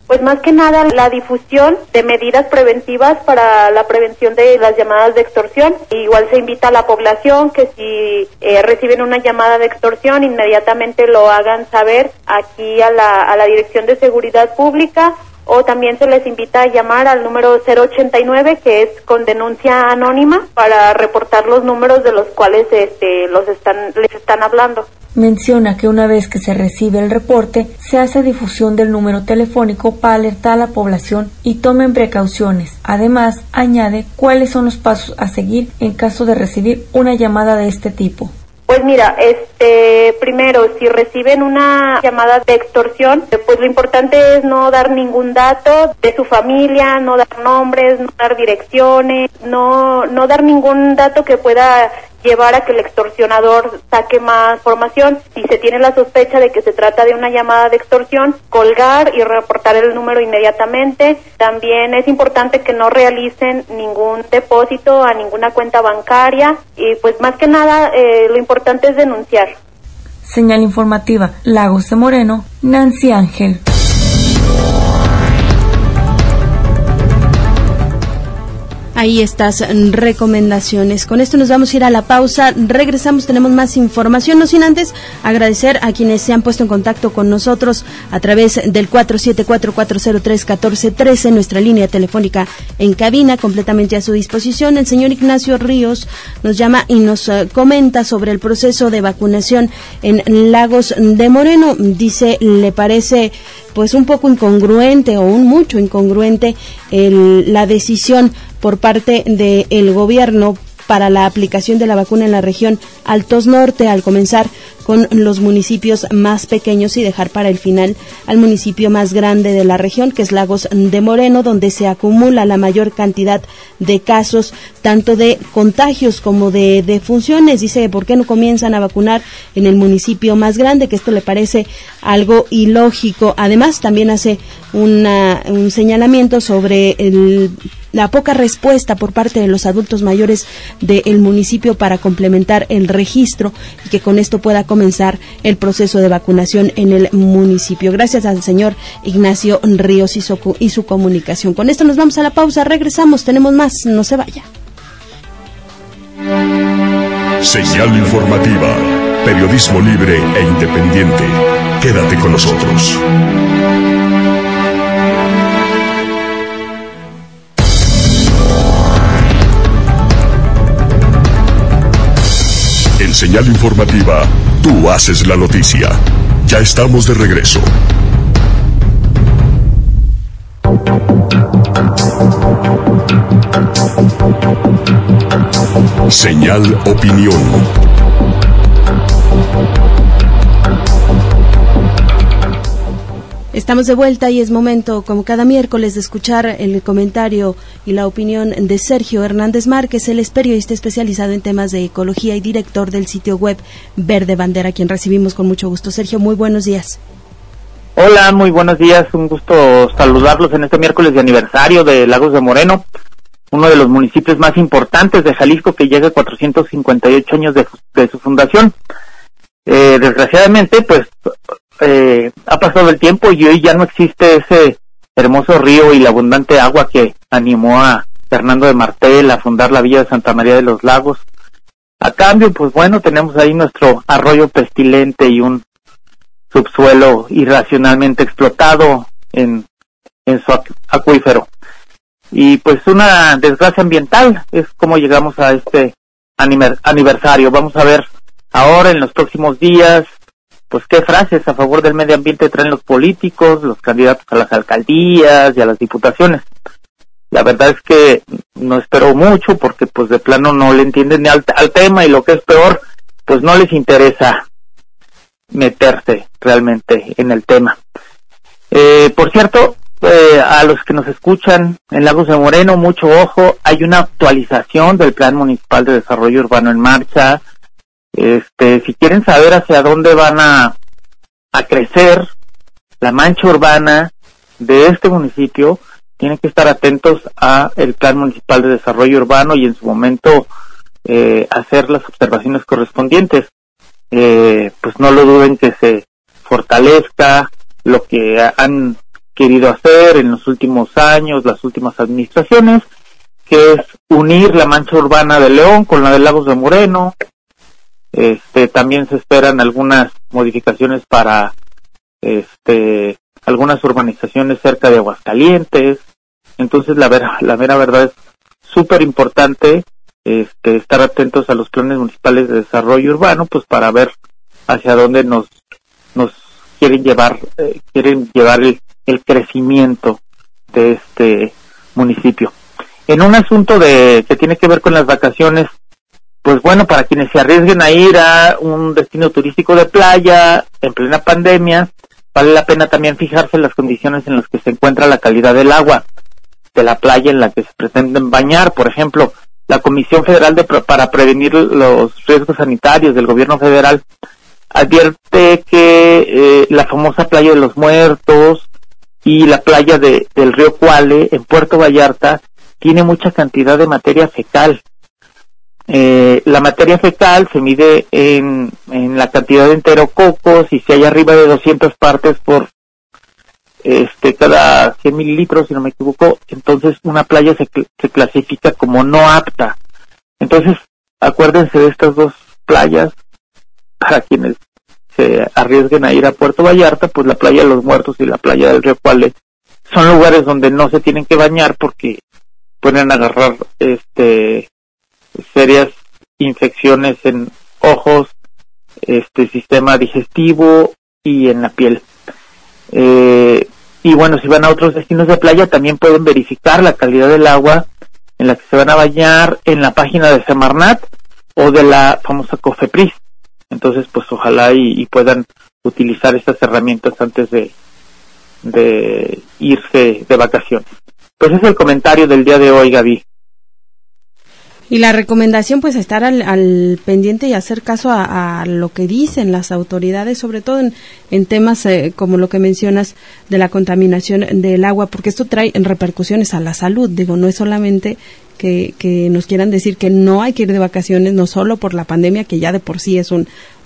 Pues más que nada la difusión de medidas preventivas para la prevención de las llamadas de extorsión. Igual se invita a la población que si reciben una llamada de extorsión, inmediatamente lo hagan saber aquí a la Dirección de Seguridad Pública, o también se les invita a llamar al número 089, que es con denuncia anónima, para reportar los números de los cuales les están hablando. Menciona que una vez que se recibe el reporte, se hace difusión del número telefónico para alertar a la población y tomen precauciones. Además, añade cuáles son los pasos a seguir en caso de recibir una llamada de este tipo. Pues mira, primero, si reciben una llamada de extorsión, pues lo importante es no dar ningún dato de su familia, no dar nombres, no dar direcciones, no dar ningún dato que pueda llevar a que el extorsionador saque más información. Si se tiene la sospecha de que se trata de una llamada de extorsión, colgar y reportar el número inmediatamente. También es importante que no realicen ningún depósito a ninguna cuenta bancaria y pues más que nada lo importante es denunciar. Señal informativa, Lagos de Moreno, Nancy Ángel. Ahí estas recomendaciones. Con esto nos vamos a ir a la pausa. Regresamos, tenemos más información, no sin antes agradecer a quienes se han puesto en contacto con nosotros a través del 474-403-1413, nuestra línea telefónica en cabina, completamente a su disposición. El señor Ignacio Ríos nos llama y nos comenta sobre el proceso de vacunación en Lagos de Moreno. Dice, le parece pues un poco incongruente o mucho incongruente la decisión por parte del gobierno para la aplicación de la vacuna en la región Altos Norte, al comenzar con los municipios más pequeños y dejar para el final al municipio más grande de la región, que es Lagos de Moreno, donde se acumula la mayor cantidad de casos, tanto de contagios como de defunciones. Dice, ¿por qué no comienzan a vacunar en el municipio más grande? Que esto le parece algo ilógico. Además, también hace un señalamiento sobre la poca respuesta por parte de los adultos mayores del municipio para complementar el registro y que con esto pueda comenzar el proceso de vacunación en el municipio. Gracias al señor Ignacio Ríos y su comunicación. Con esto nos vamos a la pausa, regresamos, tenemos más, no se vaya. Señal informativa, periodismo libre e independiente. Quédate con nosotros. En Señal informativa, tú haces la noticia. Ya estamos de regreso. Señal opinión. Estamos de vuelta y es momento, como cada miércoles, de escuchar el comentario y la opinión de Sergio Hernández Márquez. Él es periodista especializado en temas de ecología y director del sitio web Verde Bandera, a quien recibimos con mucho gusto. Sergio, muy buenos días. Hola, muy buenos días. Un gusto saludarlos en este miércoles de aniversario de Lagos de Moreno, uno de los municipios más importantes de Jalisco, que llega a 458 años de su fundación. Desgraciadamente, pues ha pasado el tiempo y hoy ya no existe ese hermoso río y la abundante agua que animó a Fernando de Martel a fundar la villa de Santa María de los Lagos. A cambio, pues bueno, tenemos ahí nuestro arroyo pestilente y un subsuelo irracionalmente explotado en su acuífero. Y pues una desgracia ambiental es como llegamos a este aniversario. Vamos a ver ahora en los próximos días pues qué frases a favor del medio ambiente traen los políticos, los candidatos a las alcaldías y a las diputaciones. La verdad es que no espero mucho porque pues de plano no le entienden ni al tema, y lo que es peor, pues no les interesa meterse realmente en el tema. Por cierto, a los que nos escuchan en Lagos de Moreno, mucho ojo, hay una actualización del Plan Municipal de Desarrollo Urbano en marcha. Si quieren saber hacia dónde van a crecer la mancha urbana de este municipio, tienen que estar atentos a el Plan Municipal de Desarrollo Urbano y en su momento hacer las observaciones correspondientes. Pues no lo duden que se fortalezca lo que han querido hacer en los últimos años, las últimas administraciones, que es unir la mancha urbana de León con la de Lagos de Moreno. También se esperan algunas modificaciones para algunas urbanizaciones cerca de Aguascalientes. Entonces la mera verdad es súper importante estar atentos a los planes municipales de desarrollo urbano, pues para ver hacia dónde nos quieren llevar el crecimiento de este municipio. En un asunto que tiene que ver con las vacaciones, pues bueno, para quienes se arriesguen a ir a un destino turístico de playa en plena pandemia, vale la pena también fijarse en las condiciones en las que se encuentra la calidad del agua de la playa en la que se pretenden bañar. Por ejemplo, la Comisión Federal para Prevenir los Riesgos Sanitarios del Gobierno Federal advierte que la famosa playa de los Muertos y la playa del río Cuale en Puerto Vallarta tiene mucha cantidad de materia fecal. La materia fecal se mide en la cantidad de enterococos, y si hay arriba de 200 partes por cada 100 mililitros, si no me equivoco, entonces una playa se clasifica como no apta. Entonces, acuérdense de estas dos playas para quienes se arriesguen a ir a Puerto Vallarta. Pues la playa de los Muertos y la playa del río Cuale son lugares donde no se tienen que bañar porque pueden agarrar serias infecciones en ojos, sistema digestivo y en la piel. Y bueno, si van a otros destinos de playa, también pueden verificar la calidad del agua en la que se van a bañar en la página de Semarnat o de la famosa COFEPRIS. Entonces, pues ojalá y puedan utilizar estas herramientas antes de irse de vacaciones. Pues ese es el comentario del día de hoy, Gaby. Y la recomendación, pues, estar al pendiente y hacer caso a lo que dicen las autoridades, sobre todo en temas como lo que mencionas de la contaminación del agua, porque esto trae repercusiones a la salud. Digo, no es solamente que nos quieran decir que no hay que ir de vacaciones, no solo por la pandemia, que ya de por sí es un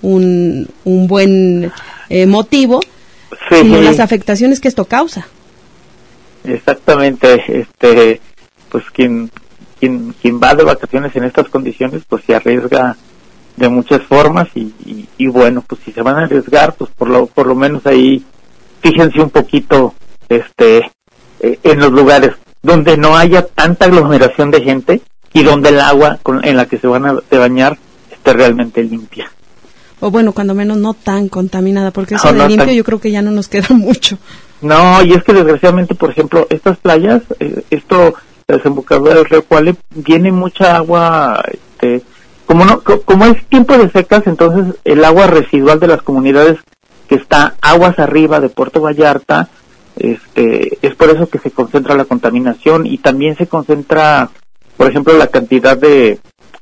buen motivo, sí, sino las afectaciones que esto causa. Exactamente. Pues quien va de vacaciones en estas condiciones, pues se arriesga de muchas formas y bueno, pues si se van a arriesgar, pues por lo menos ahí fíjense un poquito en los lugares donde no haya tanta aglomeración de gente y donde el agua en la que se van a bañar esté realmente limpia. O bueno, cuando menos no tan contaminada, porque eso de limpio yo creo que ya no nos queda mucho. No, y es que desgraciadamente, por ejemplo, estas playas, la desembocadura del río Cuale, viene mucha agua, como es tiempo de secas, entonces el agua residual de las comunidades que está aguas arriba de Puerto Vallarta, es por eso que se concentra la contaminación, y también se concentra, por ejemplo, la cantidad de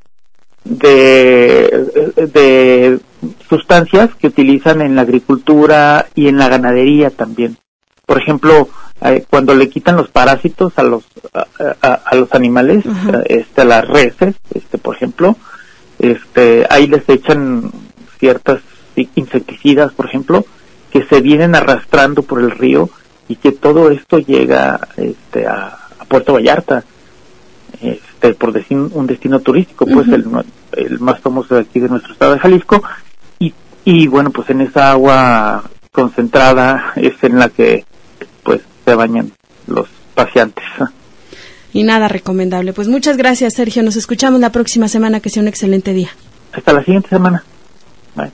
sustancias que utilizan en la agricultura y en la ganadería también. Por ejemplo, cuando le quitan los parásitos a los animales, a las reses, por ejemplo, ahí les echan ciertas insecticidas, por ejemplo, que se vienen arrastrando por el río, y que todo esto llega a Puerto Vallarta, por decir un destino turístico, pues el más famoso de aquí de nuestro estado de Jalisco, y bueno, pues en esa agua concentrada es en la que pues se bañan los paseantes. Y nada recomendable. Pues muchas gracias, Sergio. Nos escuchamos la próxima semana. Que sea un excelente día. Hasta la siguiente semana. Bye.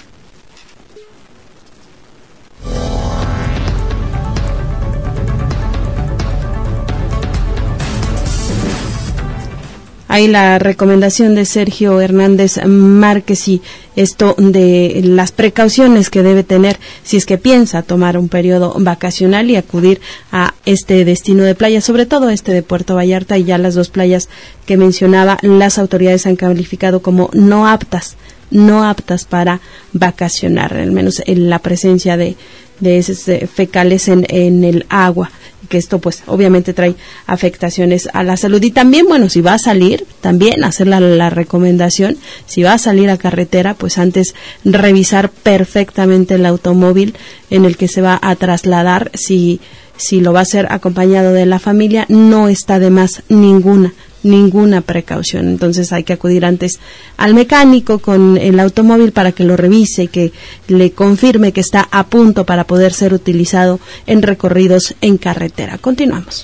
Hay la recomendación de Sergio Hernández Márquez, y esto de las precauciones que debe tener si es que piensa tomar un periodo vacacional y acudir a este destino de playa, sobre todo de Puerto Vallarta, y ya las dos playas que mencionaba, las autoridades han calificado como no aptas para vacacionar, al menos en la presencia de esos fecales en el agua. que esto pues obviamente trae afectaciones a la salud. Y también, bueno, si va a salir, también hacer la recomendación, si va a salir a carretera, pues antes revisar perfectamente el automóvil en el que se va a trasladar. Si lo va a hacer acompañado de la familia, no está de más ninguna precaución. Entonces hay que acudir antes al mecánico con el automóvil para que lo revise y que le confirme que está a punto para poder ser utilizado en recorridos en carretera. Continuamos.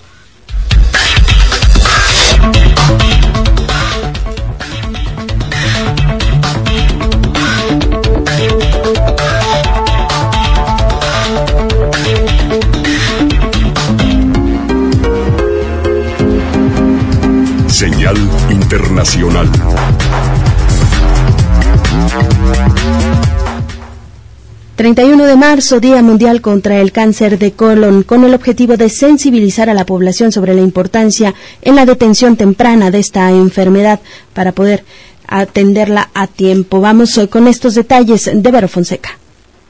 Señal internacional. ...31 de marzo, Día Mundial contra el Cáncer de Colon, con el objetivo de sensibilizar a la población sobre la importancia en la detención temprana de esta enfermedad para poder atenderla a tiempo. Vamos hoy con estos detalles de Vero Fonseca.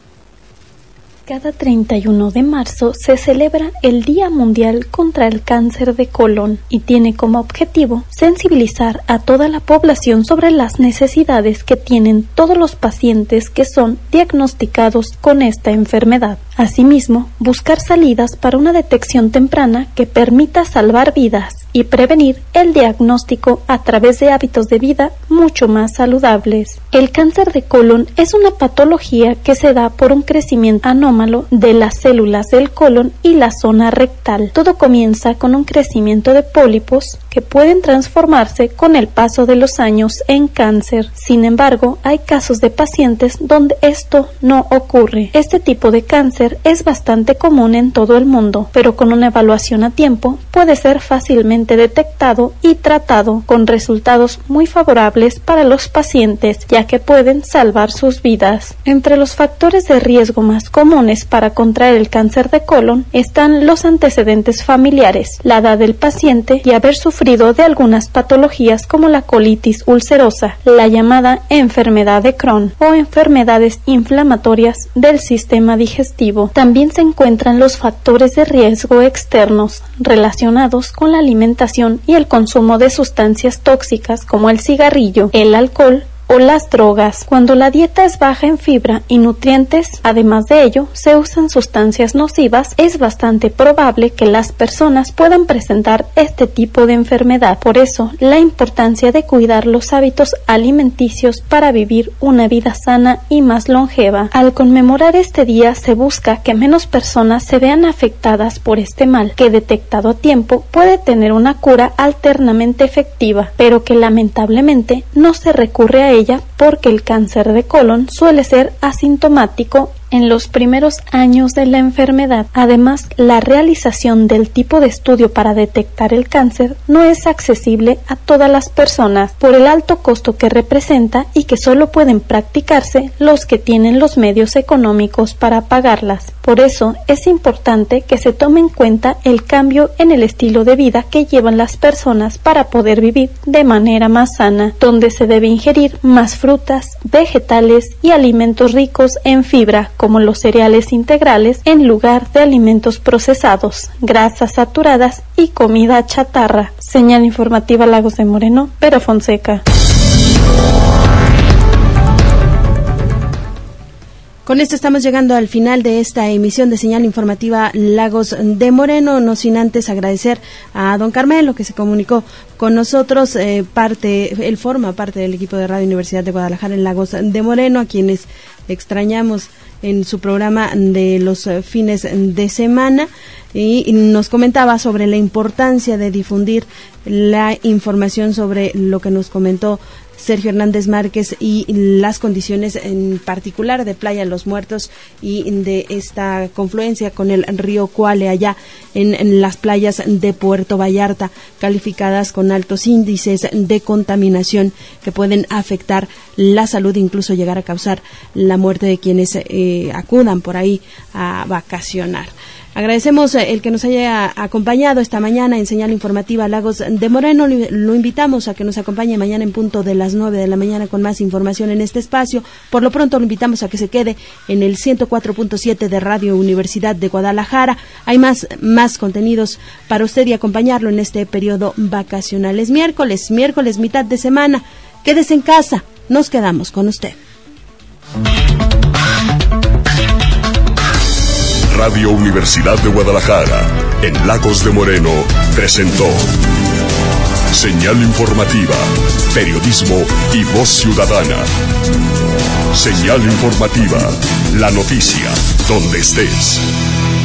Cada 31 de marzo se celebra el Día Mundial contra el Cáncer de Colon y tiene como objetivo sensibilizar a toda la población sobre las necesidades que tienen todos los pacientes que son diagnosticados con esta enfermedad. Asimismo, buscar salidas para una detección temprana que permita salvar vidas y prevenir el diagnóstico a través de hábitos de vida mucho más saludables. El cáncer de colon es una patología que se da por un crecimiento anómalo de las células del colon y la zona rectal. Todo comienza con un crecimiento de pólipos que pueden transformarse con el paso de los años en cáncer. Sin embargo, hay casos de pacientes donde esto no ocurre. Este tipo de cáncer es bastante común en todo el mundo, pero con una evaluación a tiempo puede ser fácilmente detectado y tratado con resultados muy favorables para los pacientes, ya que pueden salvar sus vidas. Entre los factores de riesgo más comunes para contraer el cáncer de colon están los antecedentes familiares, la edad del paciente y haber sufrido de algunas patologías como la colitis ulcerosa, la llamada enfermedad de Crohn o enfermedades inflamatorias del sistema digestivo. También se encuentran los factores de riesgo externos relacionados con la alimentación y el consumo de sustancias tóxicas como el cigarrillo, el alcohol o las drogas. Cuando la dieta es baja en fibra y nutrientes, además de ello, se usan sustancias nocivas, es bastante probable que las personas puedan presentar este tipo de enfermedad. Por eso, la importancia de cuidar los hábitos alimenticios para vivir una vida sana y más longeva. Al conmemorar este día, se busca que menos personas se vean afectadas por este mal, que detectado a tiempo puede tener una cura alternamente efectiva, pero que lamentablemente no se recurre a ella porque el cáncer de colon suele ser asintomático en los primeros años de la enfermedad. Además, la realización del tipo de estudio para detectar el cáncer no es accesible a todas las personas por el alto costo que representa y que solo pueden practicarse los que tienen los medios económicos para pagarlas. Por eso, es importante que se tome en cuenta el cambio en el estilo de vida que llevan las personas para poder vivir de manera más sana, donde se debe ingerir más frutas, vegetales y alimentos ricos en fibra, como los cereales integrales, en lugar de alimentos procesados, grasas saturadas y comida chatarra. Señal informativa Lagos de Moreno, Vero Fonseca. Con esto estamos llegando al final de esta emisión de Señal Informativa Lagos de Moreno, no sin antes agradecer a don Carmelo que se comunicó con nosotros, él forma parte del equipo de Radio Universidad de Guadalajara en Lagos de Moreno, a quienes extrañamos en su programa de los fines de semana, y nos comentaba sobre la importancia de difundir la información sobre lo que nos comentó Sergio Hernández Márquez y las condiciones en particular de Playa Los Muertos y de esta confluencia con el río Cuale allá en las playas de Puerto Vallarta, calificadas con altos índices de contaminación que pueden afectar la salud, incluso llegar a causar la muerte de quienes acudan por ahí a vacacionar. Agradecemos el que nos haya acompañado esta mañana en Señal Informativa Lagos de Moreno. Lo invitamos a que nos acompañe mañana en punto de las 9 de la mañana con más información en este espacio. Por lo pronto lo invitamos a que se quede en el 104.7 de Radio Universidad de Guadalajara. Hay más contenidos para usted y acompañarlo en este periodo vacacional. Es miércoles, mitad de semana. Quédese en casa, nos quedamos con usted. Radio Universidad de Guadalajara, en Lagos de Moreno, presentó Señal Informativa, periodismo y voz ciudadana. Señal Informativa, la noticia, donde estés.